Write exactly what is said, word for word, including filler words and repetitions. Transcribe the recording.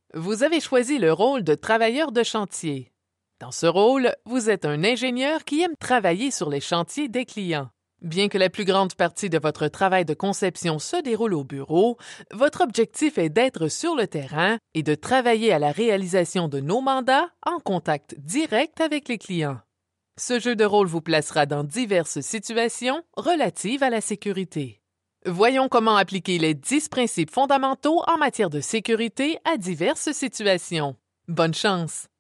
Vous avez choisi le rôle de travailleur de chantier. Dans ce rôle, vous êtes un ingénieur qui aime travailler sur les chantiers des clients. Bien que la plus grande partie de votre travail de conception se déroule au bureau, votre objectif est d'être sur le terrain et de travailler à la réalisation de nos mandats en contact direct avec les clients. Ce jeu de rôle vous placera dans diverses situations relatives à la sécurité. Voyons comment appliquer les dix principes fondamentaux en matière de sécurité à diverses situations. Bonne chance!